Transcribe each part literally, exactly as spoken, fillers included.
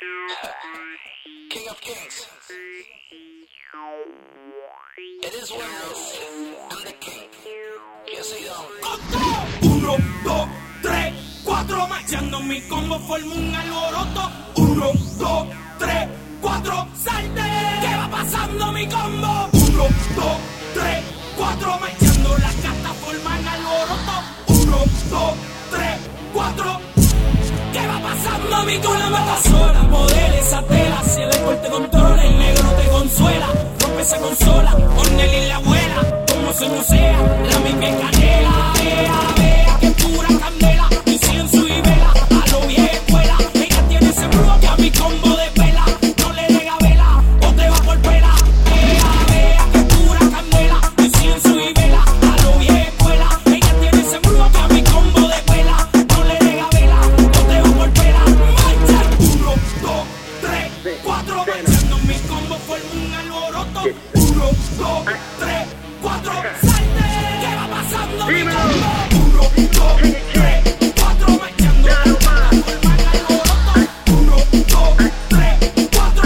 King of Kings. It is what it is. I'm the king. Yo soy Don. Uno, dos, tres, cuatro, marchando mi combo forma un alboroto. Uno, dos, tres, cuatro, salte. ¿Qué va pasando mi combo? Uno, dos, tres, cuatro, marchando las cartas forman alboroto. Uno, dos, tres, cuatro. ¿Qué va pasando mi con la mata sola? Modela esa tela, si el alcohol te controla, el negro te consuela. Rompe esa consola, Ornel y la abuela. Como se no sea, la misma es canela. Vea, vea, que pura candela. Incienso y vela, a lo vieja escuela. Ella tiene ese brujo que a mi combo de vela. No le dega vela, o te va por pela. Vea, vea, que pura candela. Incienso y vela, a lo vieja escuela. Ella tiene ese brujo que a mi combo de vela. No le dega vela, o te va por pela. Marcha, uno, dos, tres, cuatro. Marchando mi combo forma un alboroto. Uno, dos, tres, cuatro. Salte, ¿qué va pasando mi combo? Uno, dos, tres, cuatro. Marchando mi combo forma un alboroto. Uno, dos, tres, cuatro.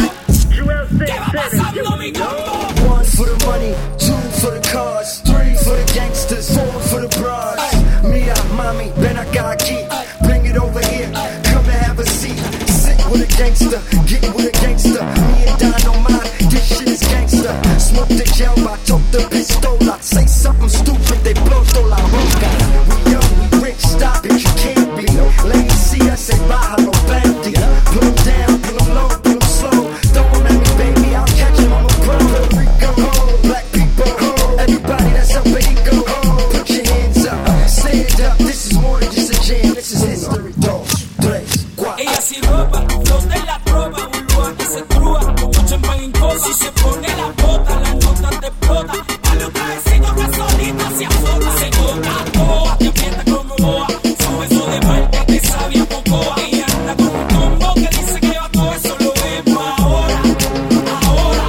¿Qué va pasando mi combo? One for the money, two for the cars, three for the gangsters, four for the broads. Mia, mommy, ven acá aquí, bring it over here, come and have a seat. Sit with a gangster, get with a gangster. Me and Dynamite, this shit is gangster. Smoke the gel, I took the pistola. Say something stupid, they blow toda la boca. We young, we rich, stop it, you can't be. Ladies see us, say bájalo, bandy. Put 'em down, put 'em low, put 'em slow. Throw 'em at me, baby, I'll catch 'em, I'm a pro. Puerto Rico, black people, everybody that's up and ego. Put your hands up, stand up, this is more than just a jam, this is history. Dos, tres, cuatro. Ella sin ropa, flota en la tropa, burbuja que se trúa, como champán en copa. Si se pone la bota, la nota te explota. Dale un trajecito que solito se azota. Se toca toa, te aprieta como boa. Su beso de parte te sabe a pocoa. Ella anda con un combo que dice que va todo, eso lo vemos ahora, ahora.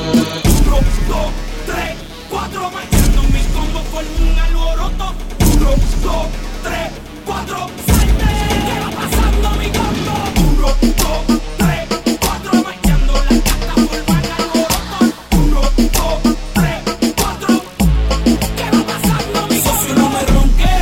Uno, dos, tres, cuatro, marchando mi combo forma un alboroto. Uno, dos, tres, cuatro, salte. ¿Qué va pasando mi combo? Uno, dos, tres, cuatro, marchando las cartas forman alboroto. Uno, dos, tres, cuatro. ¿Qué va pasando mi socio? No me ronque,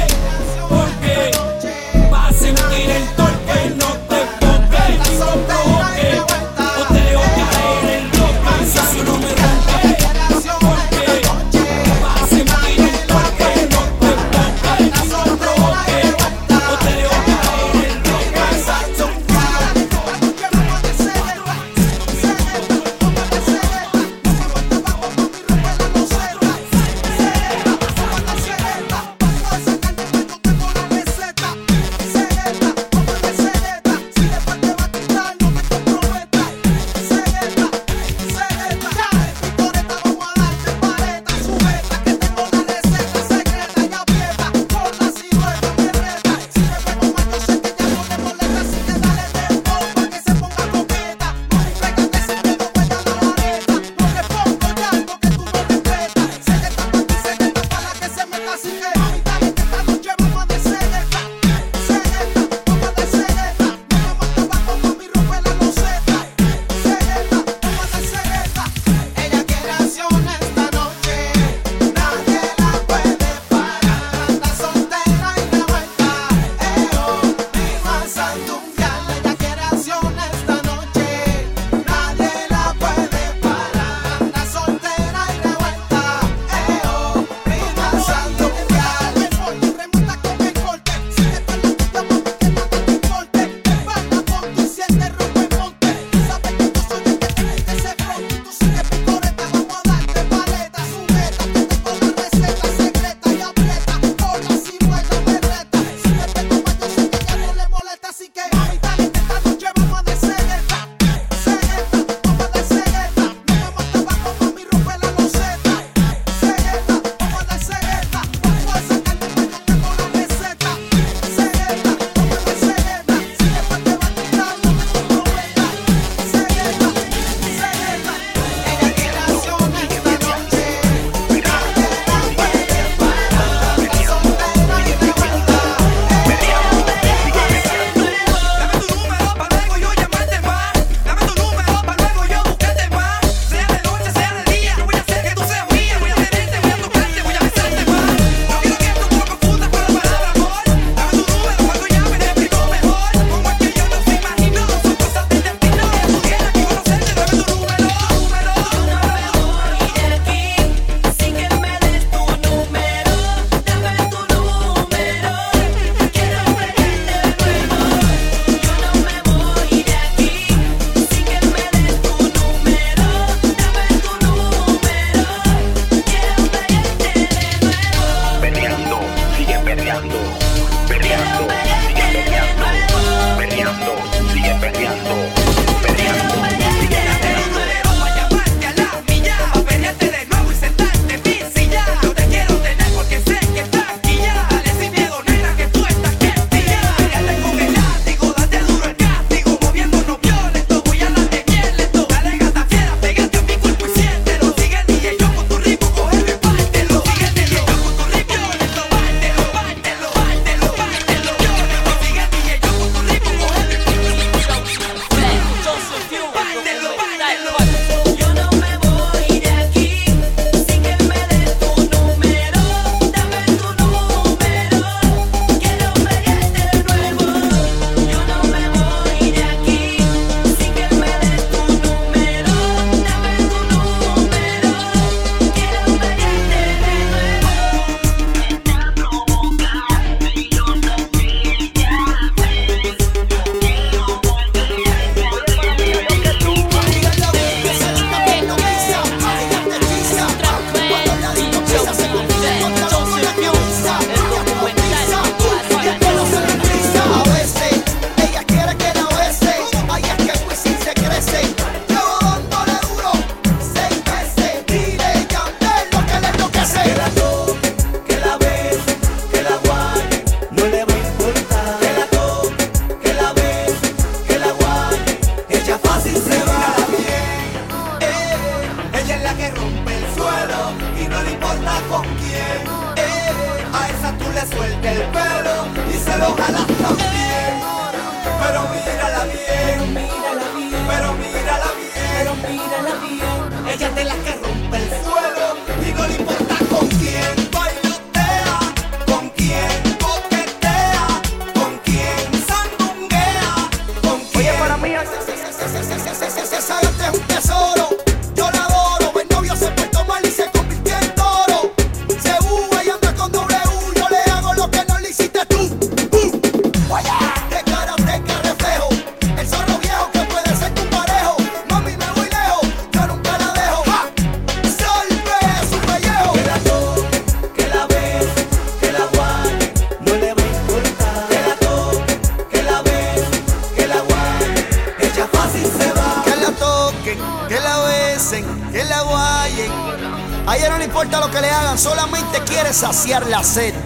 A ella no le importa lo que le hagan, solamente quiere saciar la sed.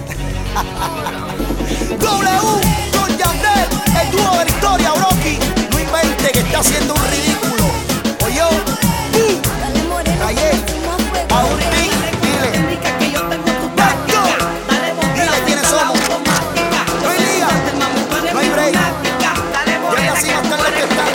W con Yandel, el dúo de la historia, Brocky. No invente que está haciendo un ridículo. Oye, uh, ayer, a un dile, dile quiénes somos. No hay liga, no hay break. Ya así no están los que están.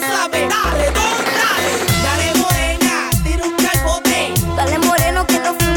Dale moreno que no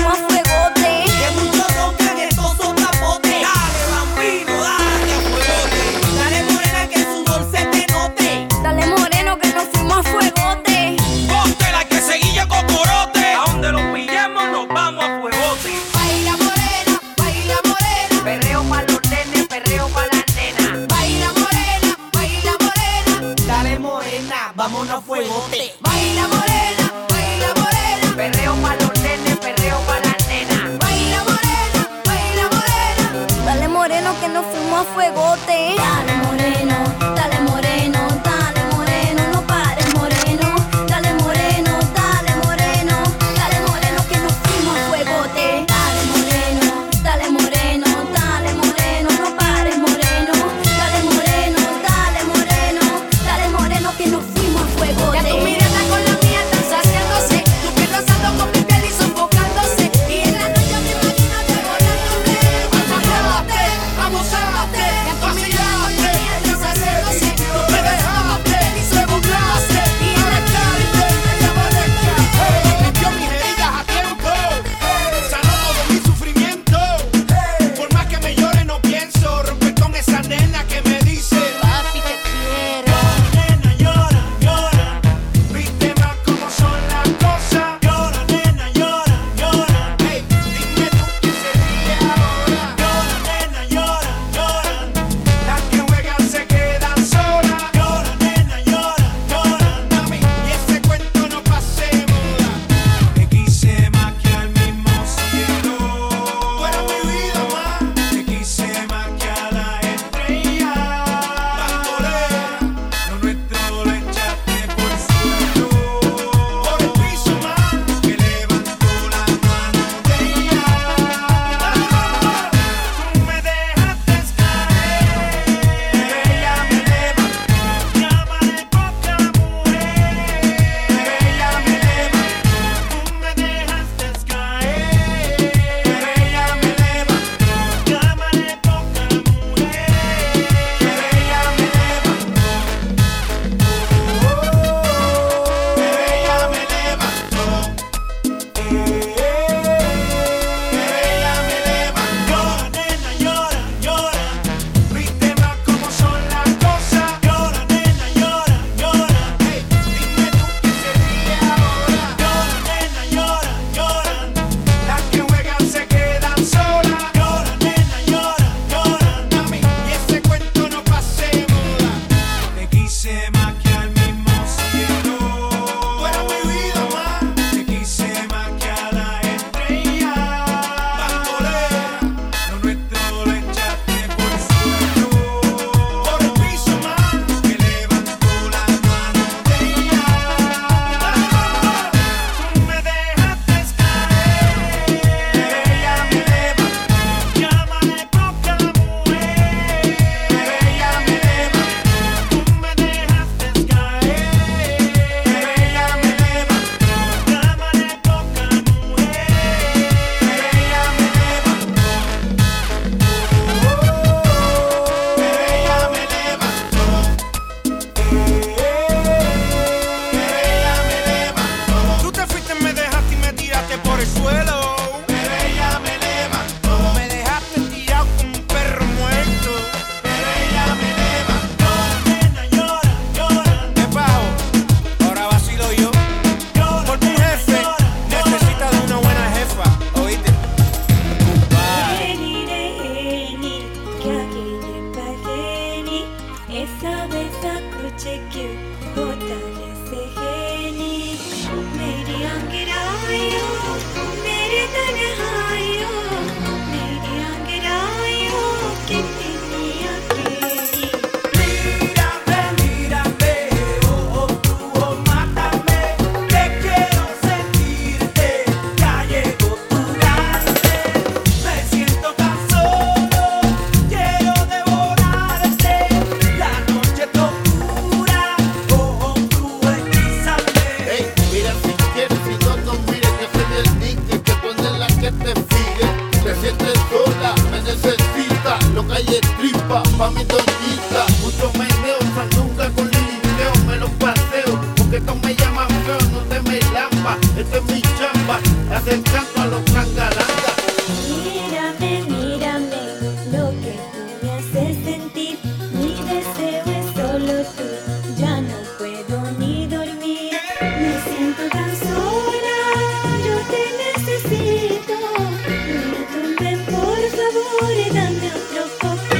Pa' mi doñita, mucho meneo, sandunga con limpio, me los paseo, porque estos me llaman feo, no te me lampa, esta es mi chamba, hacer canto a los cangalangas. Mírame, mírame, lo que tú me haces sentir, mi deseo es solo tú, ya no puedo ni dormir, me siento tan sola, yo te necesito, no me tumben, por favor, dame otro poquito.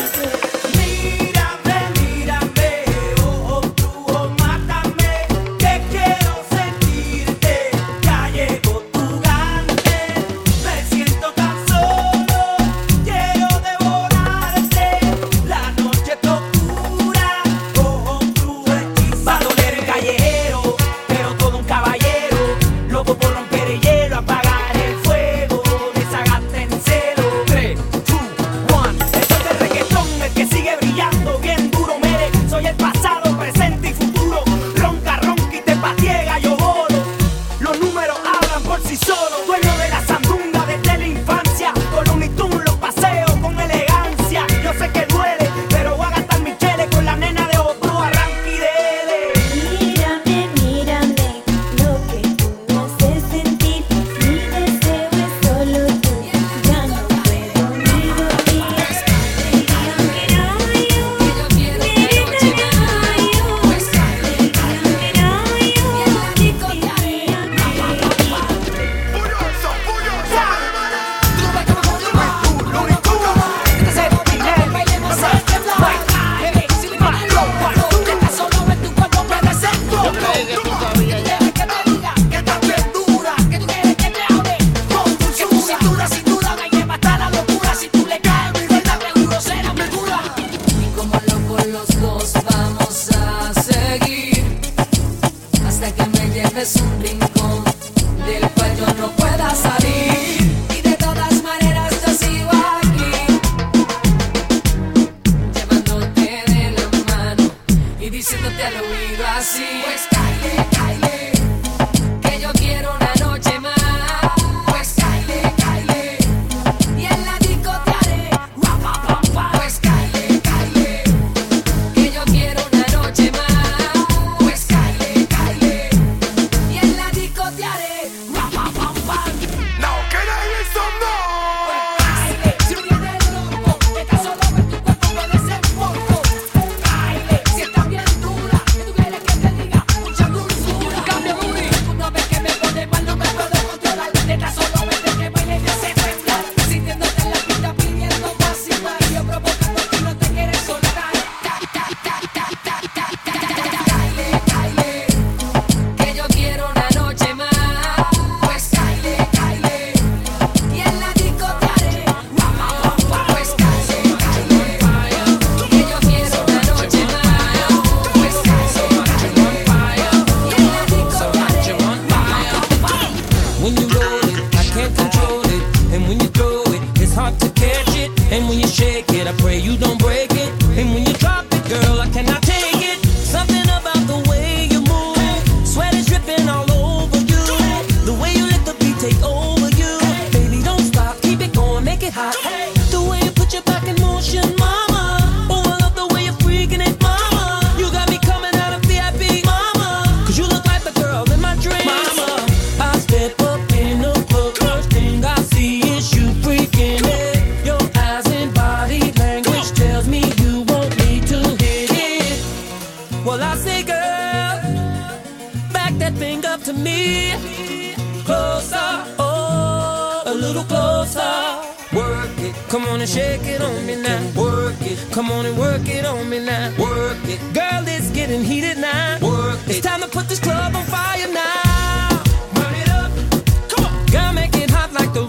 Come on and shake it on me now. Work it. Come on and work it on me now. Work it. Girl, it's getting heated now. Work it. It's time to put this club on fire now. Burn it up. Come on. Girl, make it hot like the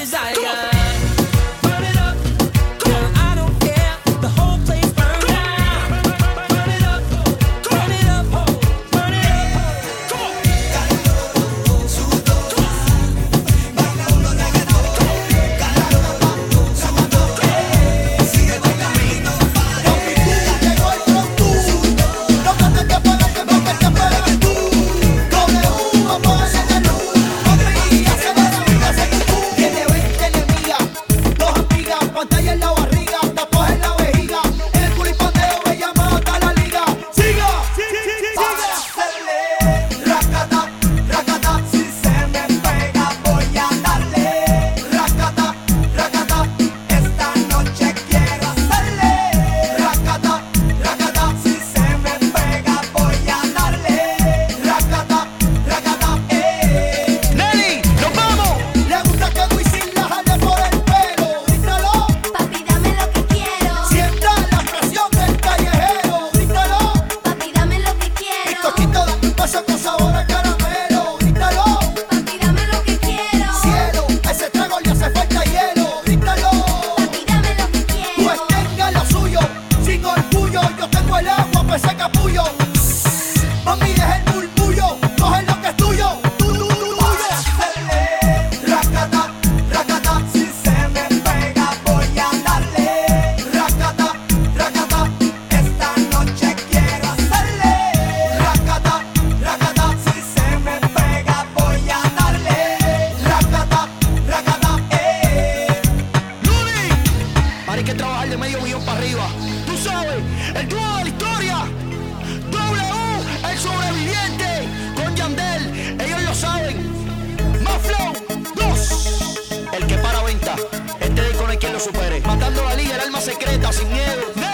desire. Burn it up, girl, I don't care. The whole place burn down. Burn it up, burn it up, burn it up. Come on. Calor, sudor, bailando reggaetón. Calor, sudor, sigue bailando. Llegó el pronto, no cantes que puedes, que no que te puedes tú. Come uva, ponle la luz. Hombre, hace la vida, hace que tú. Tiene veinte enemigas, dos amigas, pantalla en la barriga, tapas en la vejiga. En el culipandeo me llama hasta la liga. ¡Siga! ¡Siga! Racata, racata, si se me pega voy a darle. Racata, racata, esta noche quiero hacerle. Racata, racata, si se me pega voy a darle. Racata, racata, eh. Nelly, nos vamos. Le gusta que Wisin la jale por el pelo. Grítalo, Papi, dame lo que quiero. sienta la presión del callejero. Grítalo, Papi, dame lo que quiero. bizcochito de un paso con sabor a caramelo. Grítalo, Papi, dame lo que quiero. cielo, a ese trago le hace falta hielo. Grítalo, Papi, dame lo que pues quiero. tenga lo suyo, sin orgullo. Yo tengo el agua, pues ese capullo. Mami, deja el murmullo, coge lo que es tuyo. Tu, tu, tu, tuyo. Racata, racata, si se me pega voy a darle. Racata, racata, esta noche quiero hacerle. Racata, racata, si se me pega voy a darle. Racata, racata, eh. Luli, ahora hay que trabajar de medio millón para arriba. Tú sabes, el dúo de la historia. W, el sobreviviente. Con Yandel, ellos lo saben. Más Flow, dos. El que para venta. Este disco no hay quien lo supere. Matando la liga, el alma secreta, sin miedo.